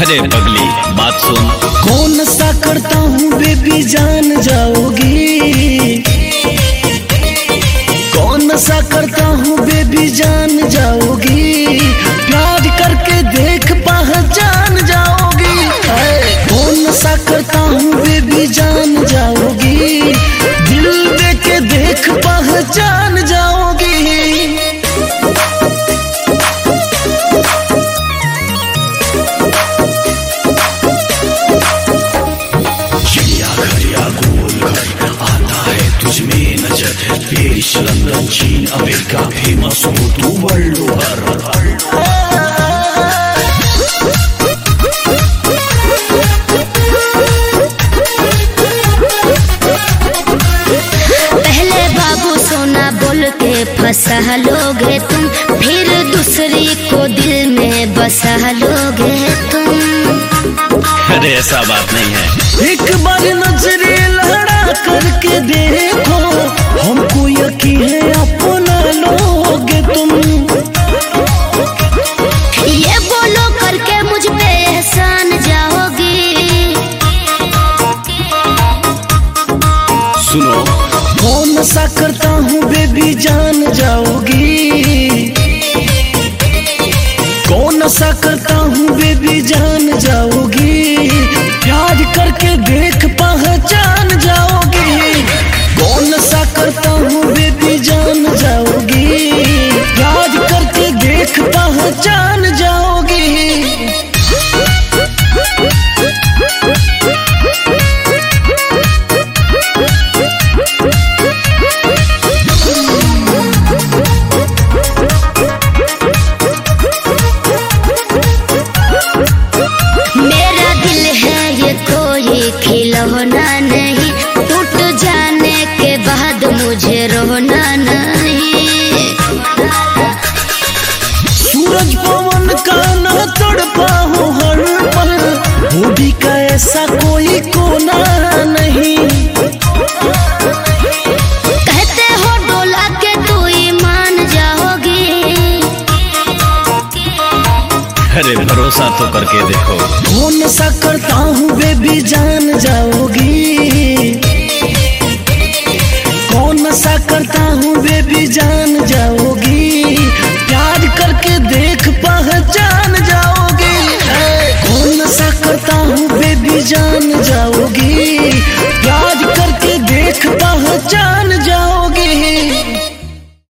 अरे पगली बात सुन। कौन सा करता हूँ बेबी जान जाओगी, कौन सा करता हूँ बेबी जान जाओगी, प्यार करके देख पहचान जाओगी। कौन सा करता हूँ बेबी जान जाओगी, दिल दे के देख पहचान जाओगी। तुझमें नजर पेरिस लंदन चीन अमेरिका फेमस हो तू वर्ल्ड ओवर। पहले बाबू सोना बोल के फंसा लोगे तुम, फिर दूसरी को दिल में बसा लोगे तुम। अरे ऐसा बात नहीं है। एक बार नजरे लड़ा करके देखो, हमको यकीन है अपना लोगे तुम। ये बोलो करके मुझ पे एहसान जाओगी। सुनो कौन सा करता हूँ बेबी जान जाओगी, कौन सा करता हूँ बेबी जान जाओगी, प्यार करके देख पहचान जाओगी। कौन सा करता हूँ बेबी जान जाओगी, प्यार करके देख पहचान जाओगी। मेरा दिल है ये कोई खिलौना नहीं, टूट जाने के बाद मुझे रोना नहीं। सूरज पवन का न तड़पा हो हर पल, बॉडी का ऐसा कोई कोना नहीं। कहते हो डोला के तू ईमान जाओगी। अरे भरोसा तो करके देखो। कौन सा करता हूँ बेबी जान जाओगी, कौन सा करता हूँ बेबी जान जाओगी,